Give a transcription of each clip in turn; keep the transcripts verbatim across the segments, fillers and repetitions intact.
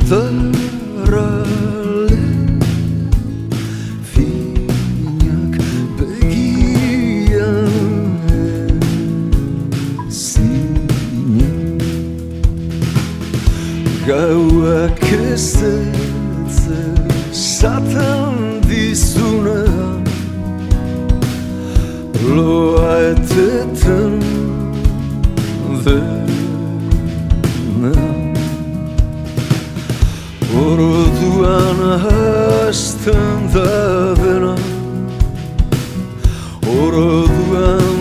Ondarrale finak begian ezina gauak ez ez esaten dizunean loa eteten denean orduan hasten da dena orduan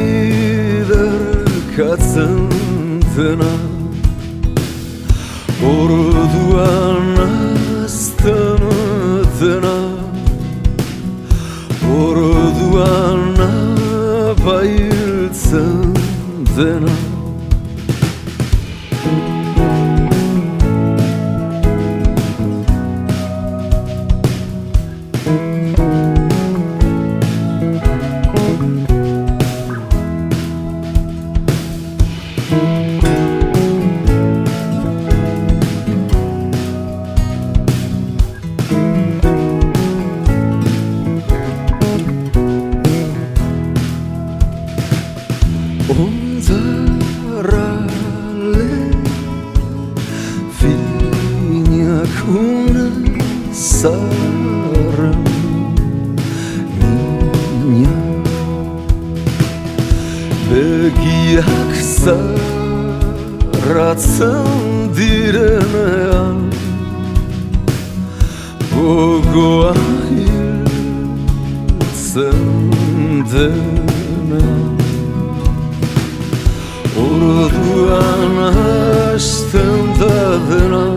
biderkatzen dena orduan hasten dena orduan abailtzen dena Ondarrale finak una zaharren ina begiak zarratzen direnean gogoa hiltzen denean orduan hasten da dena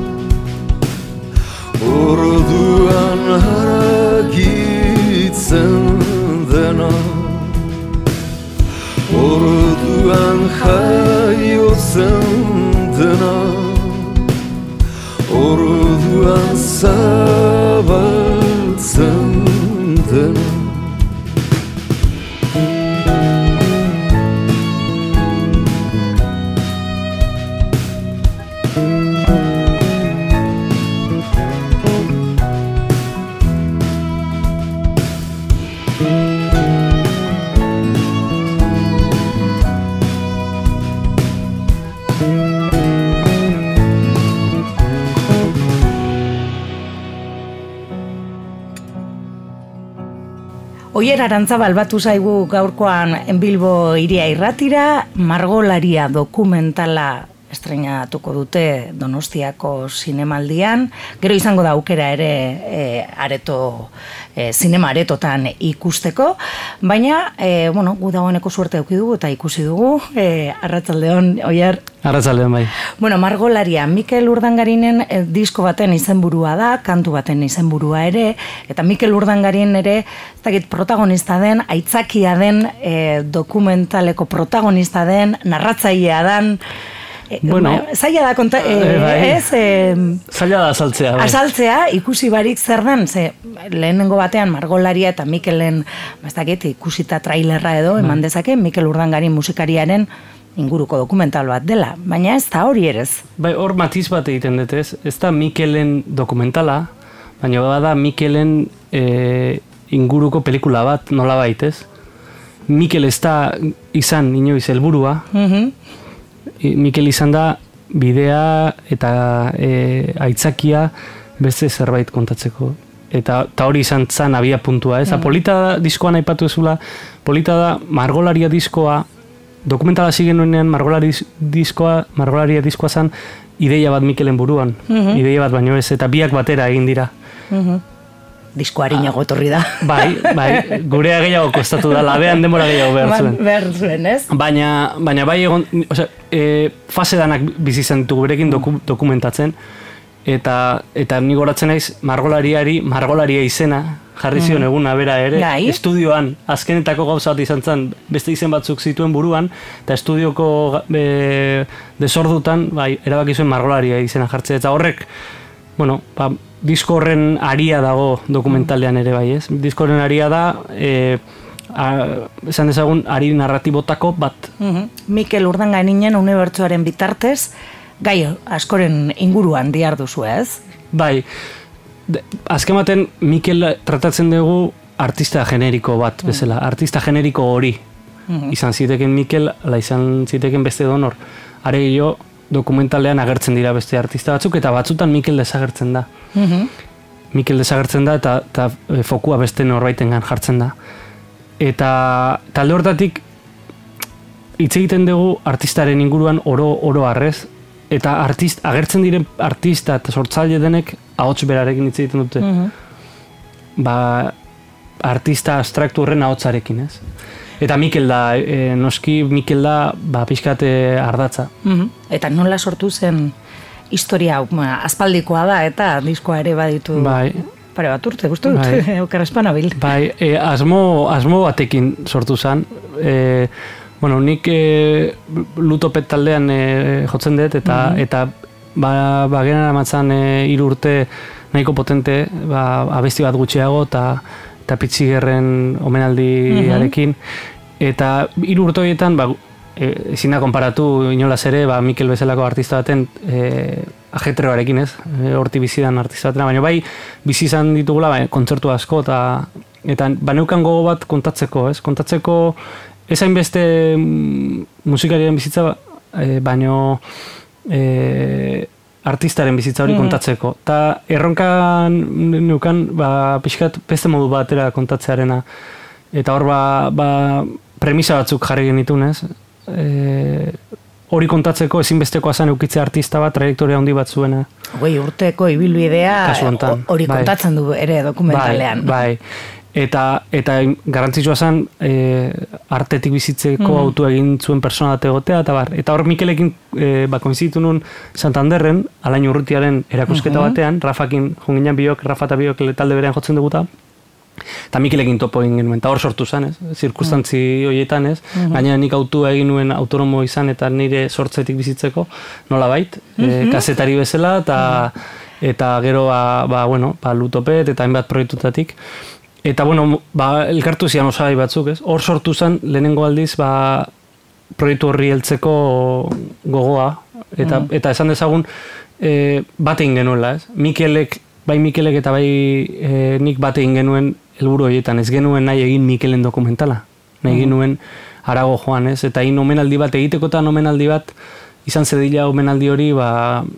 orduan haragitzen dena orduan jaiotzen dena orduan zabaltzen dena Oier Arantzabal batu zaigu gaurkoan Bilbo Hiria Irratira, Margolaria dokumentala estreinatuko dute Donostiako zinemaldian, gero izango da aukera ere e, areto, e, zinema aretotan ikusteko, baina, e, bueno, gu dagoeneko suerte eduki dugu eta ikusi dugu, e, arratsaldeon, Oier. Arratsaldeon bai. Bueno, Margolaria, Mikel Urdangarinen e, disko baten izenburua da, kantu baten izenburua ere, eta Mikel Urdangarin ere, ez dakit protagonista den, aitzakia den, e, dokumentaleko protagonista den, narratzailea den, Bueno, zaila da konta, e, bai. ez? E, zaila da azaltzea. Bai. Azaltzea, ikusi barik zer den, ze lehenengo batean Margolaria eta Mikelen, ez dakit, ikusita trailerra edo, eman dezake, Mikel Urdangarin musikariaren inguruko dokumental bat dela, baina ez da hori ere ez. Bai, hor matiz bat egiten dut ez, ez da Mikelen dokumentala, baina bada Mikelen e, inguruko pelikula bat nola baitez. Mikel ez da izan inoiz helburua, Mhm. Mikel izan da bidea eta e, aitzakia beste zerbait kontatzeko. Eta ta hori izan zan abia puntua, ez? Mm. Polita da, diskoan aipatu ezula, polita da Margolaria diskoa, dokumentala zigen nuenean Margolaria diskoa, Margolaria diskoa zan ideia bat Mikelen buruan, mm-hmm. ideia bat baino ez, eta biak batera egin dira. Mm-hmm. Disko harinago etorri da. Bai, bai, gurea gehiago kostatu da, labean denbora gehiago behar zuen. Behar zuen, ez? Baina, baina bai egon, osea, e, fase danak bizi izan ditugu berekin doku, dokumentatzen, eta eta ni goratzen naiz Margolariari, Margolaria izena jarri zion mm. eguna bera ere, Gai. Estudioan, azkenetako gauza bat izan zen, beste izen batzuk zituen buruan, eta estudioko e, desordutan, bai, erabaki zuen Margolaria izena jartzea, eta horrek, bueno, ba, disko horren aria dago dokumentalean ere bai, ez? Disko horren aria da, e, a, esan dezagun, ari narratibotako bat. Mm-hmm. Mikel Urdangarinen unibertsoaren bitartez, gai askoren inguruan diar duzu, ez? Bai, de, azken baten Mikel tratatzen dugu artista generiko bat bezala, mm. artista generiko hori. Mm-hmm. Izan ziteken Mikel, ala izan ziteken beste donor. Are gehiago, dokumentalean agertzen dira beste artista batzuk, eta batzutan Mikel desagertzen da. Mm-hmm. Mikel desagertzen da, eta, eta fokua beste norbaitengan jartzen da. Eta talde hortatik hitz egiten dugu artistaren inguruan oro oro harrez, eta artist, agertzen diren artista eta sortzaile denek ahots berarekin hitz egiten dute. Mm-hmm. Ba, artista abstraktu horren ahotsarekin, ez? Eta Mikel da, e, noski Mikel da, ba, pixkat ardatza. Mm-hmm. Eta nola sortu zen historia aspaldikoa da, eta diskoa ere baditu... Bai. Pare bat urte, guztu dut, bai. Okarrezpana bil. Bai, e, asmo, asmo batekin sortu zen. E, bueno, nik e, Lutopet taldean e, jotzen dut, eta, mm-hmm. eta ba, ba genera matzan e, hiru urte nahiko potente, ba, abesti bat gutxiago, eta eta Pitzigerren omenaldiarekin, mm-hmm. eta hiru urte horietan, ba, e, ezin da konparatu inolaz ere, ba, Mikel bezalako artista baten e, ajetreoarekin, ez? E, horti bizidan artista batena, baina bai bizi izan ditugula, ba, kontzertu asko, eta eta ba, neukan gogo bat kontatzeko, ez? Kontatzeko ez hainbeste musikariaren bizitza, e, baino e, artistaren bizitza hori kontatzeko. Ta erronkan neukan, ba, pixkat beste modu batera kontatzearena. Eta hor, ba, ba premisa batzuk jarri genitun, ez? E, hori kontatzeko ezinbestekoa zen eukitzea artista bat, trajektoria handi bat zuena. Hoi, urteko ibilbidea hori kontatzen du ere dokumentalean. Bai, bai. Eta, eta garrantzitsua zen e, artetik bizitzeko mm. autu egin zuen persona bat egotea, eta bar. Eta hor Mikelekin e, ba, koinzitu nun Santanderren, Alain Urrutiaren erakusketa mm-hmm. batean, Rafakin junginan biok, Rafa eta biok talde berean jotzen duguta, eta Mikelekin topo egin genuen, eta hor sortu zen, ez? Zirkustantzi mm. horietan, ez? Mm-hmm. Baina nik autua egin nuen autonomo izan eta nire sortzetik bizitzeko, nola bait, mm-hmm. e, kazetari bezala, eta, mm. eta gero, ba, ba, bueno, ba, Lutopet eta hainbat proiektutatik. Eta, bueno, ba, elkartu zian osagai batzuk, ez? Hor sortu zen, lehenengo aldiz, ba, proiektu horri heltzeko gogoa. Eta, mm. eta esan dezagun, e, bate egin genuela, ez? Mikelek, bai Mikelek eta bai e, nik bate egin genuen helburu horietan. Ez genuen nahi egin Mikelen dokumentala. Nahi mm. genuen harago joan, ez? Eta egin omenaldi bat, egitekotan omenaldi bat, izan zedila omenaldi hori, ba,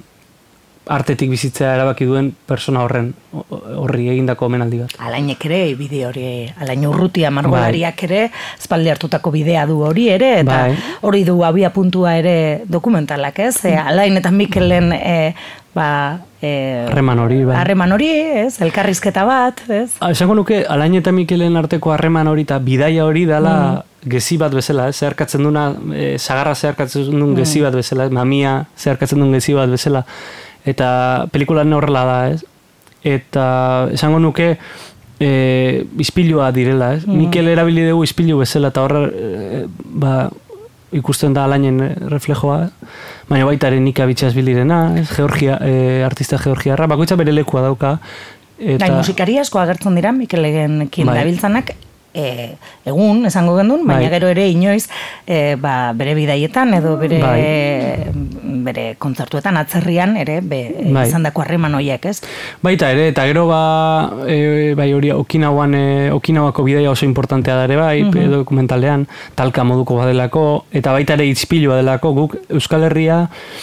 artetik bizitzea erabaki duen persona horren horri egindako omenaldi bat. Alainek ere bide hori, Alain Urrutia margolariak bai. Ere espaldi hartutako bidea du hori ere, eta bai. Hori du abia puntua ere dokumentalak, ez? E, Alain eta Mikelen e, ba, e, harreman hori, bai. Harreman hori, ez? Elkarrizketa bat, ez? Esango nuke, Alain eta Mikelen arteko harreman hori eta bidaia hori dela mm. gezi bat bezala, ez? Zeharkatzen duna, e, sagarra zeharkatzen duen mm. gezi bat bezala, mamia zeharkatzen duen gezi bat bezala. Eta pelikulan horrela da, ez? Eta esango nuke e, ispilua direla, ez? Mm. Mikel erabili dugu ispilu bezala, eta horra e, ba, ikusten da Alainen reflejoa, baina baita ere Nika Bitxasbilirena, ez? Georgia, e, artista georgiarra, bakoitza bere lekua dauka. Eta... Gai musikari asko agertzen dira Mikelegenekin bai. Dabiltzanak, E, egun, esango gendun, baina bai. Gero ere inoiz e, ba, bere bidaietan edo bere, bai. Bere kontzertuetan atzerrian ere be, bai. Izan dako harreman horiek, ez? Baita ere, eta gero ba, e, bai hori Okinauan, e, Okinauako bidaia oso importantea da ere bai, mm-hmm. dokumentalean, talka moduko badelako, eta baita ere itzpilua delako, guk Euskal Herria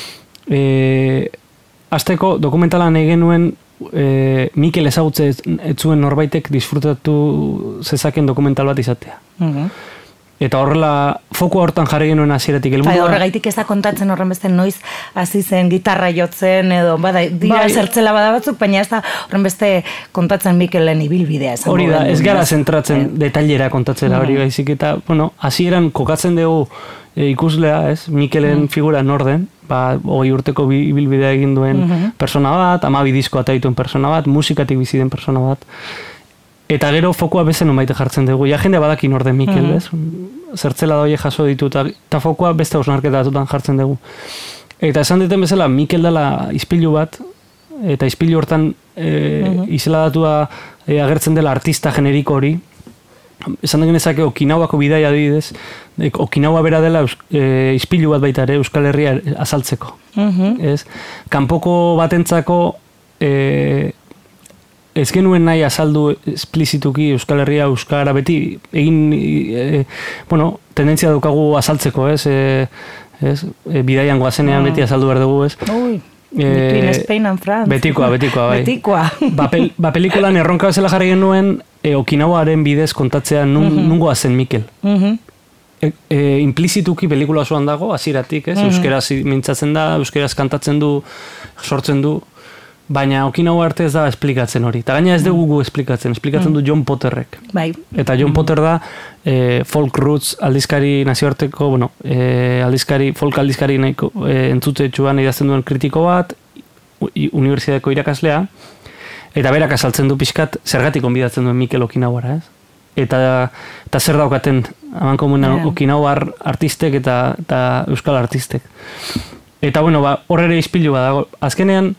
e, azteko dokumentalan egin nuen E, Mikel ezagutze ez zuen norbaitek disfrutatu zezaken dokumental bat izatea. Mm-hmm. Eta horrela fokua hortan jarri genuen hasieratik helburua. Bai, horregaitik ez da kontatzen horren beste noiz hasi zen gitarra jotzen edo bada dira bai. Zertzela bada batzuk, baina ez da horren beste kontatzen Mikelen ibilbidea esango. Hori da, ez gara zentratzen eh. detailera kontatzera mm-hmm. hori baizik eta, bueno, hasieran kokatzen dugu e, ikuslea, ez? Mikelen mm. figura norden, ba, hogei urteko ibilbidea egin duen mm-hmm. persona bat, hamabi disko ata dituen persona bat, musikatik bizi den persona bat. Eta gero fokua beste nomaite jartzen dugu. Ja jende badaki norden Mikel, mm-hmm. ez? Zertzela da hori jaso ditu, eta fokua beste hausnarketa batutan jartzen dugu. Eta esan duten bezala, Mikel dela ispilu bat, eta ispilu hortan e, mm-hmm. izela datua e, agertzen dela artista generiko hori, esan genezake Okinawako bidaia adibidez, Okinawa bera dela e, ispilu bat baita ere Euskal Herria azaltzeko. Mhm. Ez? Kanpoko batentzako e, ez genuen nahi azaldu esplizituki Euskal Herria Euskara beti egin e, bueno, tendentzia daukagu azaltzeko, ez? E, ez? E, bidaian goazenean Mm. beti azaldu behar dugu, ez? Ui, E, between Spain and France. Betikoa, betikoa, bai. Betikoa. Ba, pel, ba pelikulan erronka bezala jarri genuen e, Okinawaren bidez kontatzea nun, Mhm. nungoa zen Mikel. Mhm. E, e, implizituki pelikula osoan dago, hasieratik, ez? Mhm. Euskeraz mintzatzen da, euskeraz kantatzen du, sortzen du, baina Okinawa arte ez da esplikatzen hori. Eta gaina ez dugu gu esplikatzen, esplikatzen du John Potterrek. Bai. Eta John Potter da e, Folk Roots aldizkari nazioarteko, bueno, e, aldizkari, folk aldizkari nahiko e, entzutetxuan idazten duen kritiko bat, u- unibertsitateko irakaslea, eta berak azaltzen du pixkat zergatik onbidatzen duen Mikel Okinawara, ez? Eta, eta zer daukaten amankomuna Yeah. Okinawar artistek eta, eta euskal artistek. Eta bueno, ba, hor ere ispilu bat dago. Azkenean,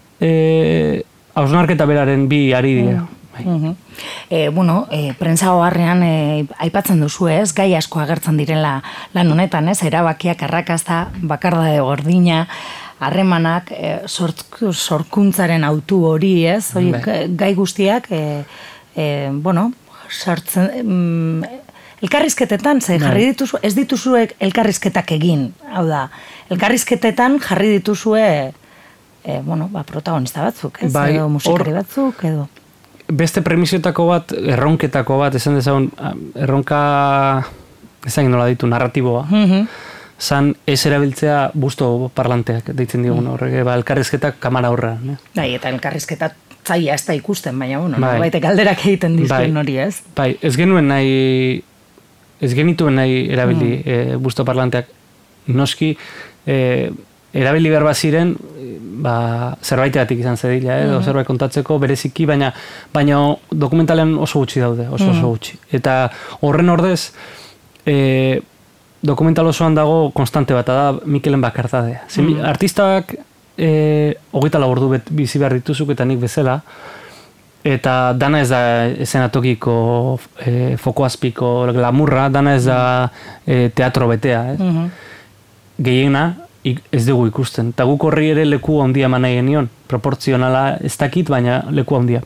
e, hausnarketa beraren bi ari dira. Bai. Mhm. E, bueno, e, prentsa oharrean e, aipatzen duzu ez, gai asko agertzen direla lan honetan ez, erabakiak arrakasta, bakarda gordina, harremanak, e, sortku- sorkuntzaren autu hori ez, hori Bai. gai guztiak, e, e, bueno, sartzen, mm, elkarrizketetan, ze jarri dituzu, ez dituzuek elkarrizketak egin, hau da, elkarrizketetan jarri dituzue, e, bueno, ba, protagonista batzuk, ez, Bai, edo musikari hor- batzuk, edo... Beste premisiotako bat, erronketako bat, esan dezagun, erronka, ezagin nola ditu, narratiboa. Mhm. Zan ez erabiltzea busto parlanteak deitzen digun horrek, ba, elkarrizketak kamara aurrean. Eh? Bai, eta elkarrizketa zaila ez da ikusten, baina, bueno, Bai. baita galderak egiten dizkien Bai. hori, ez? Bai, ez genuen nahi, ez genituen nahi erabili eh, busto parlanteak. Noski, eh, erabili behar baziren, eh, ba, zerbaiteatik izan zedila, eh, edo zerbait kontatzeko bereziki, baina baina dokumentalean oso gutxi daude, oso oso gutxi. Eta horren ordez, eh, dokumental osoan dago konstante bat, da Mikelen bakardadea. Mm. Artistak e, hogeita lau ordu bet, bizi behar dituzuk eta nik bezala, eta dana ez da esenatokiko e, fokoazpiko glamurra, dana ez da e, teatro betea. Eh? Mhm. Gehiena ik- ez dugu ikusten. Eta guk horri ere leku handia eman nahi genion. Proportzionala ez dakit, baina leku handia.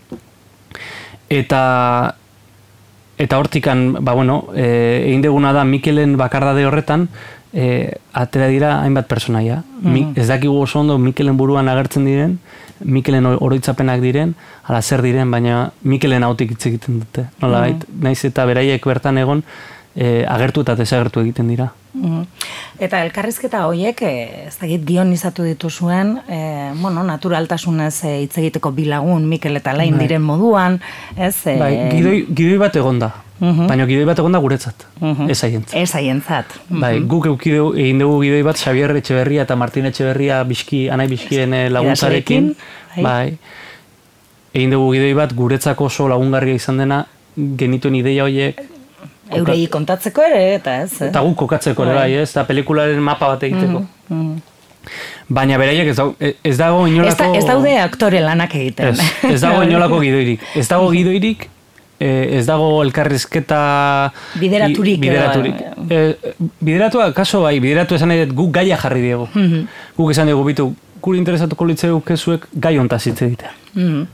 Eta Eta hortikan, ba bueno, e, egin deguna da Mikelen bakardade horretan, e, atera dira hainbat personaia. Mi, ez dakigu oso ondo Mikelen buruan agertzen diren, Mikelen oroitzapenak diren, ala zer diren, baina Mikelen hautik hitz egiten dute. Nola bait, naiz eta beraiek bertan egon, e, agertu eta desagertu egiten dira. Mhm. Eta elkarrizketa horiek, eh, ez dakit guionizatu dituzuen, eh, bueno, naturaltasunez eh, hitz egiteko bi lagun Mikel eta Lain Bai. diren moduan, ez? Eh, Bai, gidoi, gidoi bat egonda, Mhm. baina gidoi bat egonda guretzat, mhm. ez haientzat. Ez haientzat. Bai, guk eukideu, egin dugu gidoi bat Xabier Etxeberria eta Martin Etxeberria biski, anai biskien eh, laguntzarekin. Idazleekin, bai. Bai. Egin dugu gidoi bat guretzako oso lagungarria izan dena, genituen ideia horiek, Eurei kontatzeko ere, eta ez? eh? eta guk kokatzeko ere bai, ez, eta pelikularen mapa bat egiteko. Mhm. Baina beraiek ez dago, ez dago inolako... Ez, da, ez daude aktore lanak egiten. Ez, ez dago inolako gidoirik. Ez dago gidoirik, eh, ez dago elkarrizketa... Bideraturik i- edo, Bideraturik. Eh, bideratua, kaso bai, bideratu esan nahi dut guk gaia jarri diegu. Mhm. Guk esan dugu bitu, gure interesatuko litzeuke zuek gai hontaz hitz egitea. Mhm.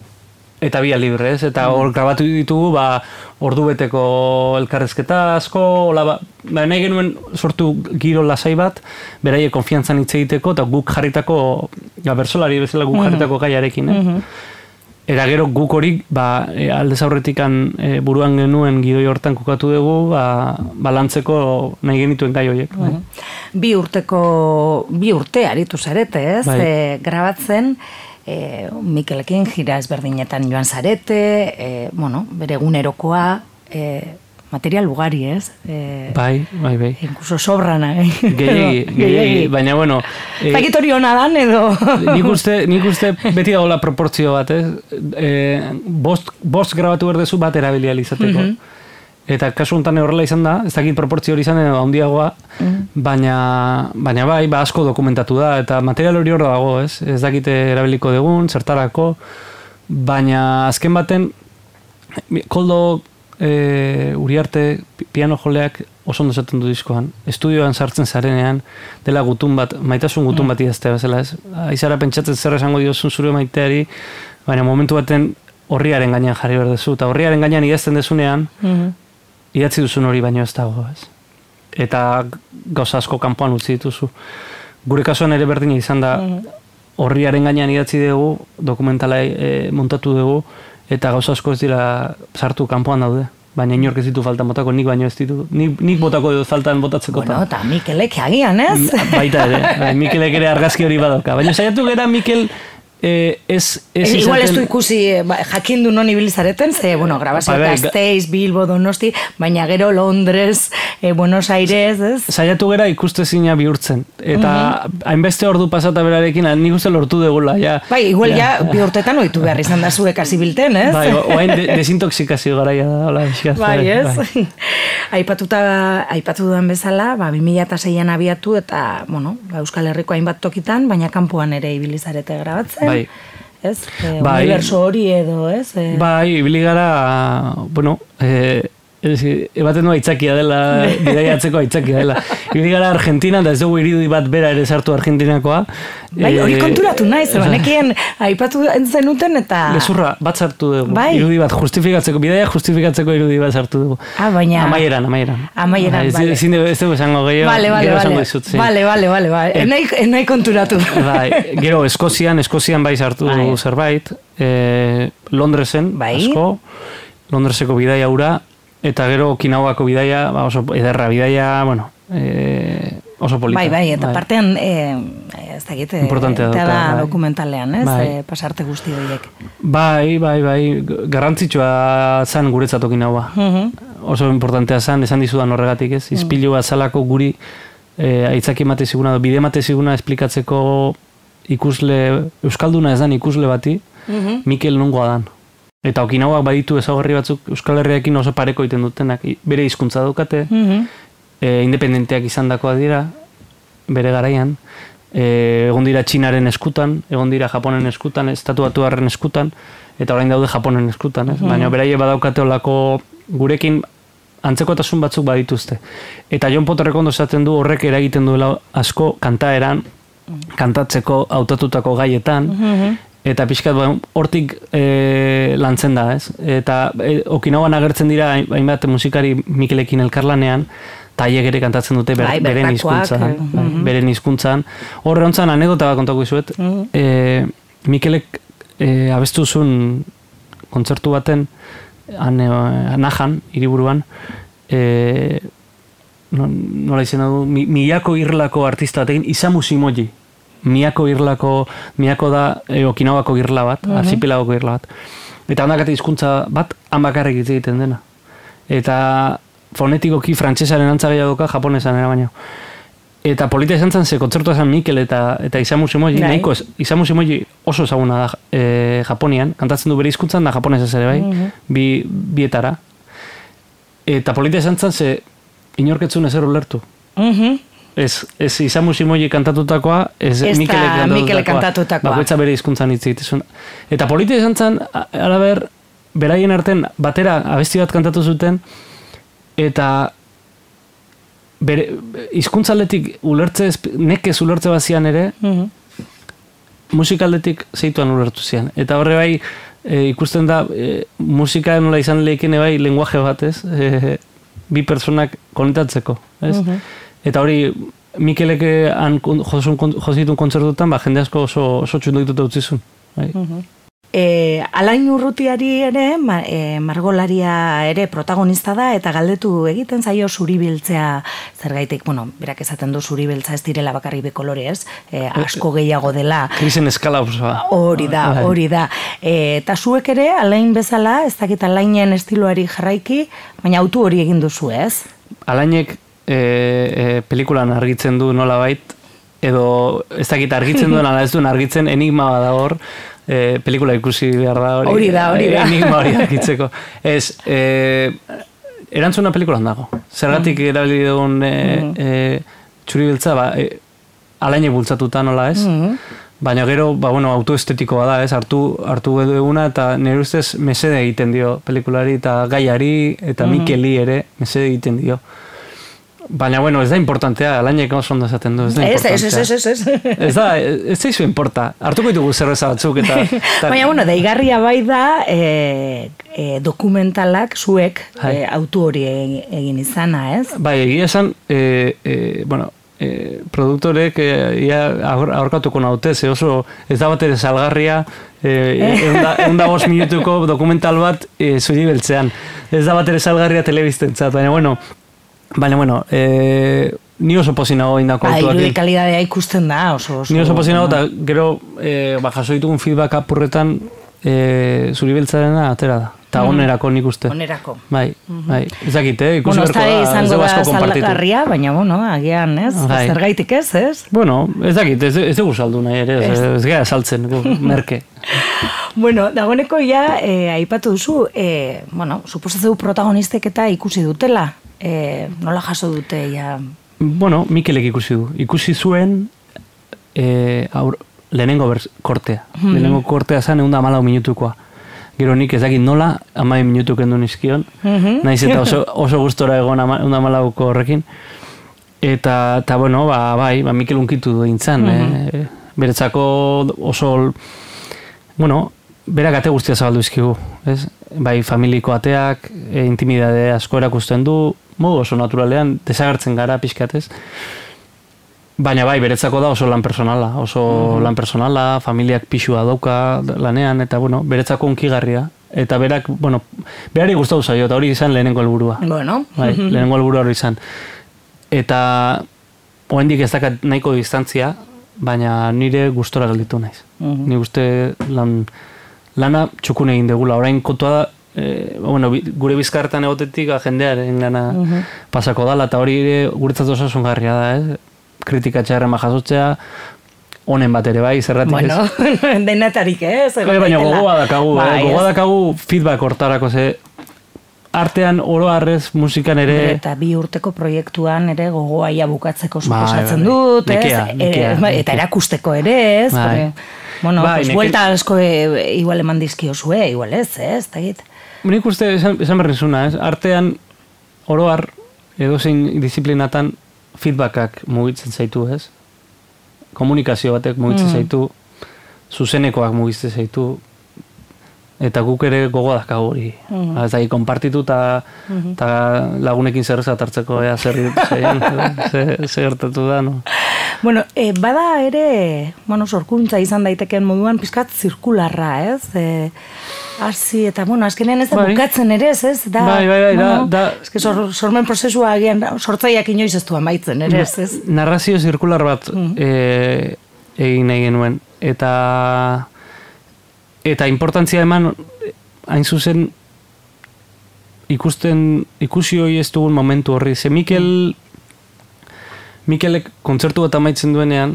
Eta bia libre, ez? Eta hor grabatu ditugu, ba, ordu beteko elkarrezketa asko, hola, ba, ba, nahi genuen sortu giro lasai bat, beraiek konfiantzan hitz egiteko, eta guk jarritako, ja, bersolari bezala guk jarritako gaiarekin, eh? Eta gero guk hori, ba, e, aldez aurretikan e, buruan genuen gidoi hortan kokatu dugu, ba, balantzeko nahi genituen gai horiek. bai. Bi urteko, bi urte aritu zarete, ez? Bai. E, grabatzen, e, Mikelekin jira ezberdinetan joan zarete, e, bueno, bere egunerokoa, e, material ugari, ez? E, Bai, bai, bai. Incluso sobran, eh? Gehiegi, gehiegi, baina bueno... eh, Zakit hori hona dan, edo... nik uste, nik uste beti dagoela proportzio bat, ez? E, bost, bost grabatu berdezu bat erabilia izateko. Eta kasu honetan horrela izan da, ez dakit proportzio hori izan edo handiagoa, baina, baina bai, ba asko dokumentatu da, eta material hori hor dago, ez? Ez dakite erabiliko dugun, zertarako, baina azken baten, Koldo e, Uriarte piano joleak oso ondo esaten du diskoan. Estudioan sartzen zarenean, dela gutun bat, maitasun gutun bat idaztea bezala, ez? Aizara pentsatzen zer esango diozun zure maiteari, baina momentu baten horriaren gainean jarri behar dezu, eta horriaren gainean idazten dezunean, mm-hmm. idatzi duzun hori baino ez dago, ez? Eta gauza asko kanpoan utzi dituzu. Gure kasuan ere berdina izan da, horriaren gainean idatzi dugu, dokumentala e, montatu dugu, eta gauza asko ez dira sartu kanpoan daude. Baina inork ez ditu faltan botako, nik baino ez ditu. Nik, nik botako dut faltan botatzeko. Bueno, eta Mikelek agian, ez? Baita ere, Mikelek ere argazki hori badoka. Baina saiatu gara Mikel eh, ez, ez izaten... Igual ez du ikusi ba, jakindu non ibilizareten, ze, bueno, grabazio ba, Gasteiz, Bilbo, Donosti, baina gero Londres, eh, Buenos Aires, ez? Saiatu gara ikustezina bihurtzen. Eta uh-huh. hainbeste ordu pasata berarekin, nik uste lortu degula. Ja, bai, igual ja, ja bi urtetan oitu behar izan da zuek hasi bilten, ez? Bai, oain de, desintoxikazio garaia da. Hola, bai, ez? Bai. Aipatuta, aipatu duen bezala, ba, bi mila seian abiatu, eta, bueno, ba, Euskal Herriko hainbat tokitan, baina kanpoan ere ibilizarete grabatzen. Bai. Ez? E, bai. Universo hori edo, ez? E... Bai, ibili gara, bueno, eh, ebaten du aitzakia dela, bidaiatzeko aitzakia dela. Ibili gara Argentina, da ez dugu irudi bat bera ere sartu Argentinakoa. Bai, hori e, konturatu nahi, zeba, nekien aipatu zenuten eta... Gezurra, bat sartu dugu, bai. Irudi bat justifikatzeko, bidaia justifikatzeko irudi bat sartu dugu. Ah, baina... Amaieran, amaieran. Amaieran, bale. Ez dugu esango gehiago, vale, vale, gero vale. esango izut, zin. Bale, bale, bale, bale. Enai, enai konturatu. Bai, gero, Eskozian, Eskozian bai sartu bai. zerbait, eh, Londresen, bai. asko, Londreseko bidaia ura, eta gero Okinawako bidaia, ba, oso ederra bidaia, bueno, eh, oso polita. Bai, bai, eta bai. partean, eh, ez da egite, importantea da bai. dokumentalean, ez? Bai. Eh, pasarte guzti horiek. Bai, bai, bai, garrantzitsua zan guretzat Okinawa. Uh-huh. Oso importantea zan, esan dizudan horregatik, ez? Izpilu bat zalako guri eh, aitzaki emate ziguna, bide emate ziguna esplikatzeko ikusle, euskalduna ez dan ikusle bati, uh-huh. Mikel nongoa dan. Eta Okinawak baditu ezaugarri batzuk Euskal Herriakin oso pareko egiten dutenak, bere hizkuntza daukate, mm-hmm. e, independenteak izandakoa dira, bere garaian, e, egon dira Txinaren eskutan, egon dira Japonen eskutan, Estatuatuarren eskutan, eta orain daude Japonen eskutan, ez? Mm-hmm. Baina beraie badaukate olako gurekin antzekotasun batzuk badituzte. Eta Jon Potorrek ondo esaten du horrek eragiten duela asko kantaeran, kantatzeko hautatutako gaietan, mm-hmm. Eta pixkat hortik e, lantzen da, ez? Eta e, Okinawan agertzen dira hainbat musikari Mikelekin elkarlanean, eta haiek ere kantatzen dute ber, bai, beren hizkuntzan, eh, uh-huh. beren hizkuntzan. Horre hontzan anekdota bat kontako izuet. Uh-huh. E, Mikelek e, abestu zuen kontzertu baten han, e, Nahan, hiriburuan, e, no, nola izena du, mi, Miyako irlako artista batekin, Isamu Shimoji. Miyako irlako, Miyako da e, Okinawako irla bat, uh-huh. archipelagoko irla bat. Eta handakate hizkuntza bat, han bakarrik hitz egiten dena. Eta fonetikoki frantsesaren antza gehiago doka, japonesan era baina. Eta polita izan zen, ze kontzertua zen Mikel eta, eta Isamu Shimoji, nahiko Isamu Shimoji oso ezaguna da e, Japonian, kantatzen du bere hizkuntzan da japonesez ere bai, uh-huh. bi, bietara. Eta polita izan zen, ze inorketzun ezer ulertu. Mhm. Ez, ez Isamu Shimoji kantatutakoa, ez Mikelek kantatutakoa. kantatutakoa. Bakoitza bere hizkuntzan hitz egiten. Eta polita izan zen, alaber, beraien arten batera abesti bat kantatu zuten, eta bere hizkuntzaletik ulertze, nekez ulertze bazian ere, mm-hmm. musikaldetik zeituan ulertu zian. Eta horre bai, e, ikusten da, e, musika nola izan lehikene bai, lenguaje bat, ez? E, bi personak konetatzeko, ez? Mm-hmm. Eta hori, Mikelek jozitun kontzertutan, ba, jende asko oso, oso txundu dituta utzizun. Bai. Uh-huh. E, Alain Urrutiari ere, ma, e, margolaria ere protagonista da, eta galdetu egiten zaio zuribiltzea zergaitik, bueno, berak esaten du zuribiltza ez direla bakarrik be kolore, ez? E, asko gehiago dela. Krisen eskala osoa. Hori da, hori da. E, eta zuek ere, Alain bezala, ez dakit Alainen estiloari jarraiki, baina autu hori egin duzu, ez? Alainek E, e, pelikulan argitzen du nola bait, edo ez dakit argitzen duen ala ez duen argitzen enigma bada hor, e, pelikula ikusi behar da hori. Hori da, hori da. Enigma hori argitzeko. Ez, e, erantzuna pelikulan dago. Zergatik mm. erabili dugun e, mm. e, txuri biltza, ba, e, Alainek bultzatuta nola ez, mm. Baina gero, ba, bueno, autoestetikoa da, ez? Hartu, hartu eguna eta nire ustez mesede egiten dio pelikulari eta gaiari eta mm-hmm. Mikeli ere mesede egiten dio. Baina, bueno, ez da importantea, alainek oso ondo esaten du, ez da importantea. Ez, ez, ez, ez. Ez da, ez zaizu importa. Hartuko ditugu zerbeza batzuk eta... eta... Baina, bueno, deigarria bai da e, e, dokumentalak zuek e, autu hori egin izana, ez? Bai, egia esan, e, e, bueno, e, produktorek e, ia aurkatuko naute, ze oso ez da bat ere salgarria, egun da bost minutuko dokumental bat e, zuri beltzean. Ez da bat ere salgarria telebiztentzat, baina, bueno, Baina, bueno, eh, ni oso pozinago indako autuak. Irudi kalidadea ikusten da, oso oso. Ni oso pozinago, eta gero, eh, ba, jaso ditugun feedback apurretan eh, zuri beltzarena atera da. Eta mm. onerako nik uste. Onerako. Bai, mm-hmm. bai. Ezakit, eh? Ikusi bueno, berko da, ez dugu asko kompartitu. Zaldakarria, baina, bueno, agian, ez? Bai. Zergaitik ez, ez? Bueno, ezakit, ez, ez dugu saldu nahi ere, ez, ez gara saltzen, merke. Bueno, dagoeneko ja, eh, aipatu duzu, eh, bueno, suposatzeu protagonistek eta ikusi dutela. E, nola jaso dute ja? Bueno, Mikelek ikusi du. Ikusi zuen e, aur, lehenengo berz, kortea. Hmm. Lehenengo kortea zen egun da amalau minutukoa. Gero nik ez dakit nola, amai minutu kendu nizkion. Mm-hmm. Naiz eta oso, oso gustora egon egun da amalauko horrekin. Eta, eta bueno, ba, bai, ba, Mikel unkitu du dintzen. Mm-hmm. e, beretzako oso, bueno, berak ate guztia zabaldu izkigu. Ez? Bai, familiko ateak, e, intimidade asko erakusten du, modu oso naturalean, desagertzen gara pixkatez. Baina bai, beretzako da oso lan personala, oso mm-hmm. lan personala, familiak pixua dauka lanean, eta bueno, beretzako unkigarria. Eta berak, bueno, berari gustatu zaio, eta hori izan lehenengo helburua. Bueno. Bai, lehenengo helburua hori izan. Eta, oraindik ez dakat nahiko distantzia, baina nire gustora gelditu naiz. Mm-hmm. Ni uste lan... lana txukun egin degula, orain kontua da, e, bueno, gure bizkarretan egotetik jendearen lana uh-huh. pasako dala, eta hori guretzat osasungarria da, ez? Kritika txarren jasotzea, honen bat ere bai, zerratik bueno, ez? Bueno, denetarik, ez? Eh? Baina gogoa dakagu, ba, eh? gogoa dakagu feedback hortarako, ze artean oro harrez musikan ere... Eta bi urteko proiektuan ere gogoaia bukatzeko suposatzen dut, ez? Nekea, nekea, e, eta erakusteko ere, ez? Bai. Bueno, bai, pues vuelta asko e, igual eman dizkio zue, igual ez, ez? Tagit. Nik uste, esan, esan berrizuna, ez? Artean oro har edozein disiplinatan feedbackak mugitzen zaitu, ez? Komunikazio batek mugitzen mm. zaitu, zuzenekoak mugitzen zaitu, eta guk ere gogoa dakago hori. Mm. Ez da, konpartitu eta mm-hmm. lagunekin zer zatartzeko, ea, zer gertatu da, no? Bueno, e, bada ere, bueno, sorkuntza izan daitekeen moduan, pizkat zirkularra, ez? E, hasi eta, bueno, azkenean ez da bai. bukatzen ere, ez, ez? Da, bai, bai, bai, bueno, da, da... Ez que sor, sormen prozesua agian, sortzaiak inoiz ez du amaitzen, ere, ez, ez? Narrazio zirkular bat mm. e, egin nahi genuen, eta... Eta importantzia eman, hain zuzen, ikusten, ikusi hori ez dugun momentu horri. Ze Mikel, Mikelek kontzertu bat amaitzen duenean,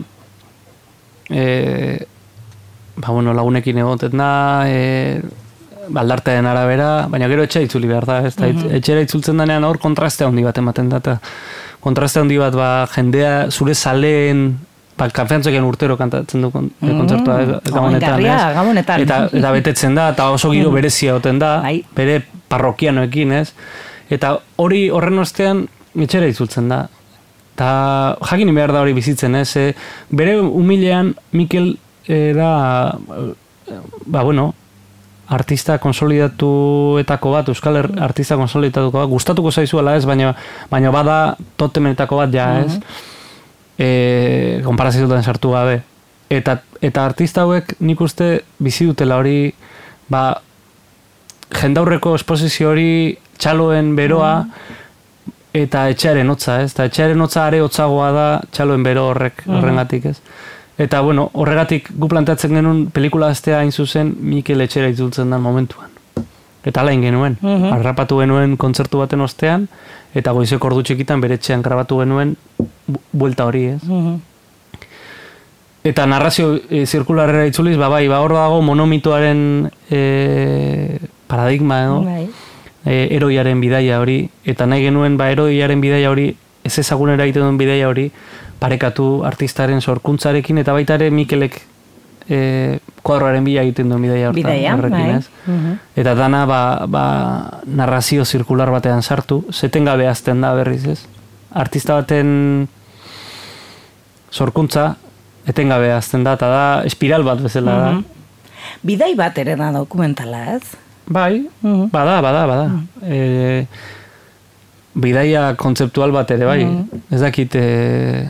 e, ba, bueno, lagunekin egoten da, e, baldartearen arabera, baina gero etxera itzuli behar da, ez da, mm-hmm. etxera itzultzen denean hor kontrastea handi bat ematen da, eta kontrastea handi bat, ba, jendea zure zaleen, ba, kanfeantzoken urtero kantatzen du kon, mm, kontzertua gabonetan, gabonetan. Eta, eta betetzen da, eta oso giro berezia oten da, bere parrokianoekin, ez? Eta hori horren ostean etxera itzultzen da. Eta jakin behar da hori bizitzen, ez? E, bere humilean Mikel era, ba, bueno, artista konsolidatuetako bat, euskal artista konsolidatuko bat, gustatuko zaizuela, ez? Baina, baina bada totemenetako bat ja, ez? Mm-hmm. E, konparazioetan sartu gabe. Eta, eta artista hauek nik uste bizi dutela hori, ba, jendaurreko esposizio hori txaloen beroa eta etxearen hotza, ez? Eta etxearen hotza are hotzagoa da txaloen bero horrek horrengatik, ez? Eta, bueno, horregatik gu planteatzen genuen pelikula aztea hain zuzen Mikel etxera itzultzen da momentuan. Eta alain genuen. Mm-hmm. Arrapatu genuen kontzertu baten ostean, eta goizeko ordu txikitan bere etxean grabatu genuen buelta hori, ez? Mm-hmm. Eta narrazio e, zirkularrera itzuliz, ba bai, ba hor dago monomitoaren e, paradigma, edo? Bai. E, eroiaren bidaia hori, eta nahi genuen, ba eroiaren bidaia hori, ez ezagunera egiten duen bidaia hori, parekatu artistaren sorkuntzarekin, eta baita ere Mikelek e, kuadroaren bila egiten duen bidaia hortan. Bidaia, bai. Uh-huh. Eta dana ba, ba, narrazio zirkular batean sartu, zetengabe azten da berriz ez. Artista baten sorkuntza etengabe azten da, eta da espiral bat bezala da. Uh-huh. Bidai bat ere da dokumentala, ez? Bai, uh-huh. bada, bada, bada. Uh-huh. E, bidaia kontzeptual bat ere, bai. Uh-huh. Ez dakit, e,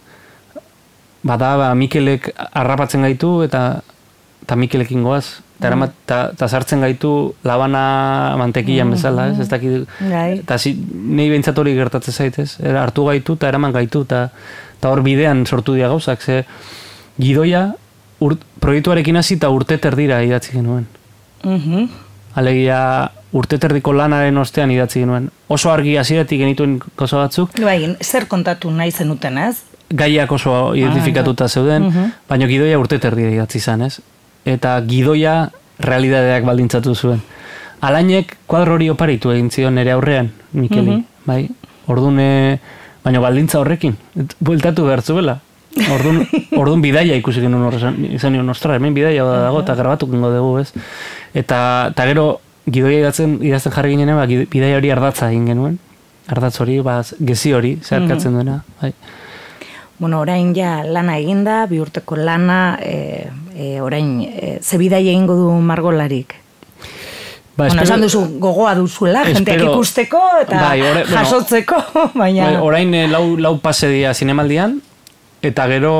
bada, ba, Mikelek harrapatzen gaitu, eta eta Mikelekin goaz. Eta sartzen gaitu labana mantekilan bezala, ez? Ez dakit, eta zi, nahi behintzat hori gertatzen zaitez. Era, hartu gaitu, eta eraman gaitu, eta hor bidean sortu dira gauzak, ze gidoia urt, proiektuarekin hasi eta urte terdira idatzi genuen. Uh-huh. Alegia urte terdiko lanaren ostean idatzi genuen. Oso argi hasieratik genituen gauza batzuk. Bai, zer kontatu nahi zenuten, ez? Gaiak oso identifikatuta ah, zeuden, uh-huh. baina gidoia urte terdira idatzi zan, ez? Eta gidoia realidadeak baldintzatu zuen. Alainek kuadro hori oparitu egin zion ere aurrean, Mikeli, uh-huh. bai? Ordune, baina baldintza horrekin, bueltatu behar zuela. Ordun, ordun bidaia ikusi genuen horrezan, izan nion, ostra, hemen bidaia dago, eta grabatuko dugu, ez? Eta, eta gero, gidoia idazten, idazten jarri ginen, ba, bidaia hori ardatza egin genuen. Ardatz hori, ba, gezi hori, zeharkatzen uh-huh. duena, bai. Bueno, orain ja lana eginda, bi urteko lana, e, e, orain, e, ze bidaia egingo du margolarik? Ba, bueno, esan duzu, gogoa duzuela, jenteak ikusteko eta bai, ore, jasotzeko, bueno, baina... Bai, orain lau, lau pase dia zinemaldian, eta gero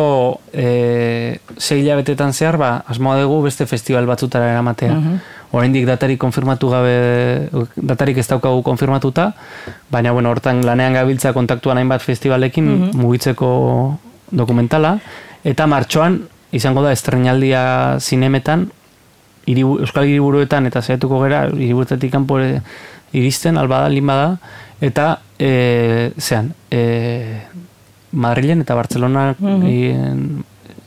e, sei hilabetetan zehar, ba, asmoa dugu beste festival batzutara eramatea. Uh-huh. Oraindik datarik konfirmatu gabe, datarik ez daukagu konfirmatuta, baina bueno, hortan lanean gabiltza kontaktuan hainbat festivalekin uh-huh. mugitzeko dokumentala, eta martxoan izango da estreinaldia zinemetan, iribu, Euskal Hiriburuetan eta saiatuko gera, hiriburuetatik kanpo iristen, albada, linbada, eta e, zean, e, Madrilen eta Bartzelona uh-huh.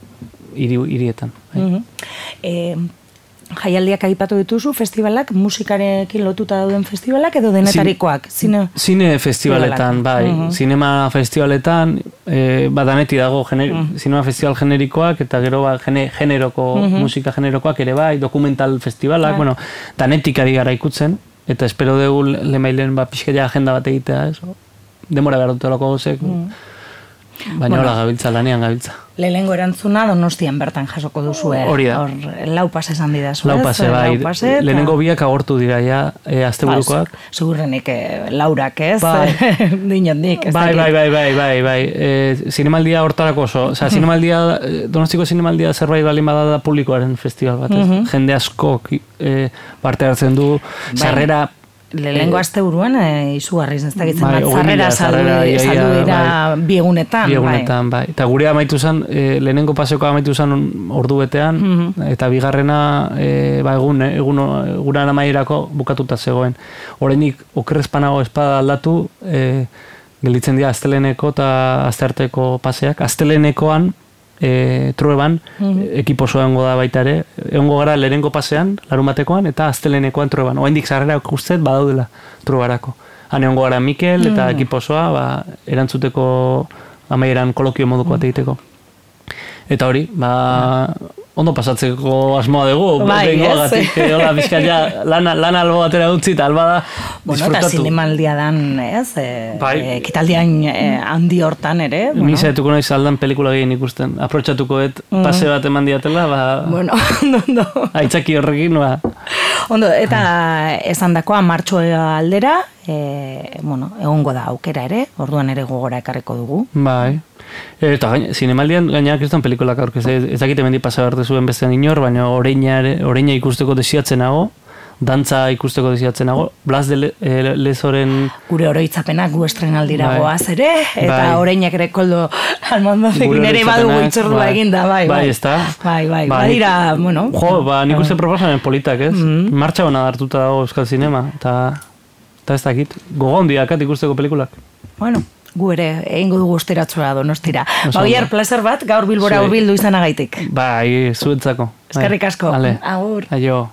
hirietan. Uh-huh. E, Jaialdiak aipatu dituzu, festivalak, musikarekin lotuta dauden festivalak edo denetarikoak? Zine, Zine festivaletan, bai. Uh-huh. Zinema festivaletan, e, badaneti dago gener, uh-huh. zinema festival generikoak, eta gero ba, gene, generoko, uh-huh. musika generokoak ere bai, dokumental festivalak, uh-huh. bueno, danetik ari gara ikutzen, eta espero dugu lemailen ba, pixkeia agenda bat egitea, eso. Demora behar dutelako gozek, uh-huh. baina bueno, hola gabiltza, lanean gabiltza. Lehenengo erantzuna Donostian bertan jasoko duzue. Hori da. Hor, lau pase esan didazu, lau pase, bai. Lau pase, lehenengo biak agortu dira, ja, e, asteburukoak. Ba, segurrenik e, laurak, ez? Bai. Dinondik, ez bai, dakit. bai, bai, bai, bai, bai. E, zinemaldia hortarako oso. Osa, zinemaldia, Donostiko zinemaldia zerbait balin bada da publikoaren festival bat, ez? Uh-huh. Jende asko e, parte hartzen du, sarrera... Lehenengo aste buruan, e, izugarriz, ez dakitzen bat, zarrera saldu dira biegunetan. Biegunetan, bai. Eta gure amaitu zen, e, lehenengo paseoka amaitu zen ordu betean, mm-hmm. eta bigarrena, e, ba, egun, egun, egunan amaierako bukatuta zegoen. Horrenik, okerrezpanago espada aldatu, e, gelditzen dira asteleneko eta astearteko paseak. Astelenekoan, E, trueban, mm-hmm. ekipo osoa egongo da baita ere, egongo gara lehenengo pasean, larun batekoan, eta astelenekoan trueban. Oaindik sarrera ikusten badaudela truebarako. Han egongo gara Mikel eta mm-hmm. ekipo osoa, ba, erantzuteko amaieran kolokio moduko bat egiteko. Eta hori, ba, ondo pasatzeko asmoa dugu, bai, gatik, hola, bizkaia, lana, lana albo batera utzi, eta alba da bueno, eta zinemaldia dan, ez? E, bai. E, kitaldian e, handi hortan ere. Bueno. Ni zaituko nahi zaldan pelikula gehien ikusten. Aprotxatuko et mm. pase bat eman diatela, ba... Bueno, ondo, ondo. Aitzaki horrekin, ba... Ondo, eta esan dakoa, martxo aldera, e, bueno, egongo da aukera ere, orduan ere gogora ekarriko dugu. Bai. Eta gaina, zinemaldian gainak ez dan pelikulak aurkez, ez dakite mendi pasa behar zuen bestean inor, baina oreina ikusteko desiatzenago, dantza ikusteko desiatzenago, Blas de Le, e, Lezoren... Gure oroitzapenak gu estrenaldira bai. Goaz ere, eta bai. Oreinak ere koldo almondozekin ere badugu itzordua bai. Eginda, bai, bai. Bai, ez da? Bai, bai, bai, badira, bueno... Jo, ba, nik uste proposamen politak, ez? Mm-hmm. Martxa hona hartuta dago Euskal Zinema, eta ez dakit, gogondiakat ikusteko pelikulak. Bueno... Gu ere, egingo dugu osteratzua Donostira. Baiar, placer bat, gaur Bilbora hurbildu izanagaitik. Bai, zuentzako. Eskerrik asko. Vale. Agur. Aio.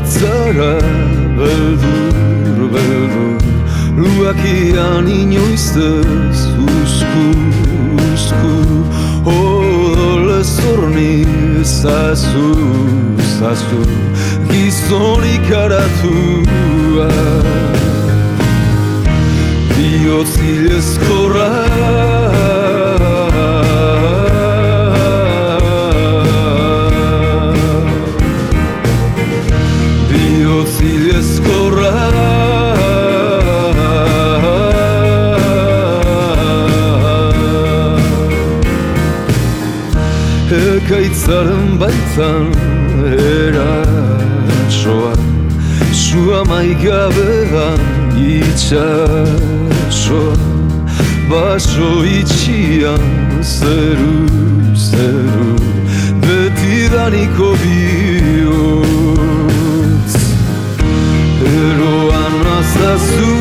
etzara beldur, beldur Luakian inoiz ez uzku, uzku Odole zorni zazu, zazu Gizonik aratua Bihotz hilezkorra Bihotz hilezkorra Ekaitzaren baitan eratsoa Sua maigabean itxasoa Baso itxian zeru, zeru Betidaniko bihotz Eroan azazu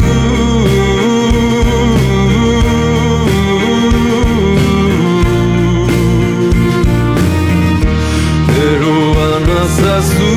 Eroan azazu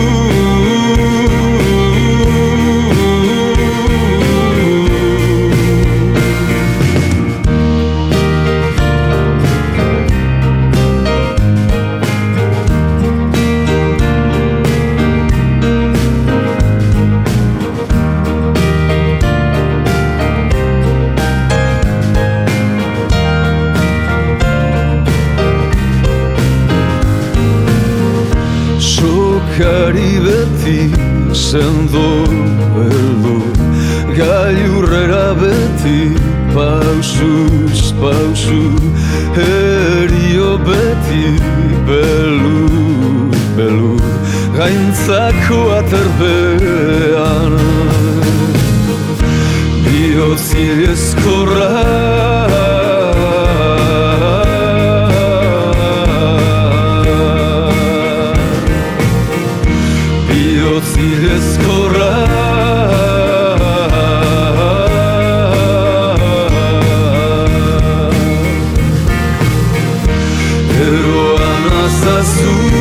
Sokari beti sendo heldu Gailurrera beti pausuz, pausu Herio beti belu, belu Gaintzako aterbean Bihotz hilezkorra Zilezkorra Eroan azazu